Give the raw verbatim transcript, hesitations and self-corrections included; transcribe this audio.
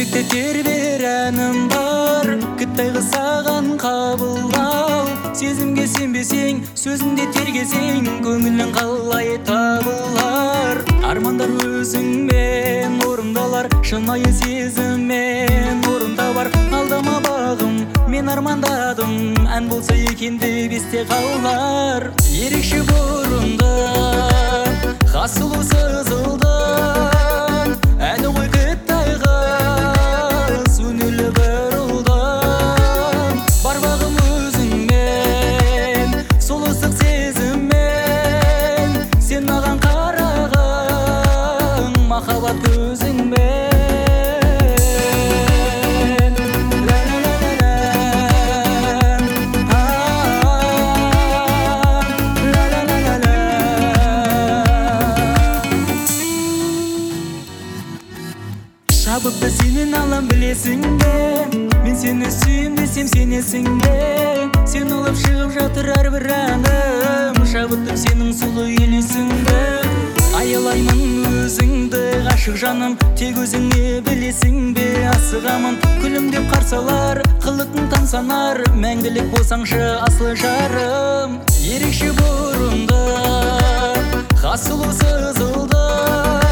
жүректе тербер әнім бар, кіттайғы саған қабылдау. Сезімге сенбесең, сөзінде тергесең, көңілің қалай табылар. Армандар өзіңмен орындалар, шынайы сезіммен орын табар. Алдама бағым, мен армандадым, ән болса екен деп есте қалар. Ерекше бұрынды, хас сұлу сызылдың, әні ғой кіттай қыз, өнерлі бір ұлдың. Бар бағым өзіңмен, сол ыстық сезіммен, сен маған қарағың, махаббат көзіңмен. Шабытты сенен алам білесің бе, мен сені сүйем десем сенесің бе. Сен олап шығып жатыр әрбір әнім, шабыттым сенің сұлу елесің бе. Аялаймын өзіңді ғашық жаным, тек өзіңе білесің бе асығамын. Күлімдеп қарсалар, қылықтың тамсанар, мәңгілік болсаңшы асыл жарым. Ерекше бұрынды, хас сұлу сызылды,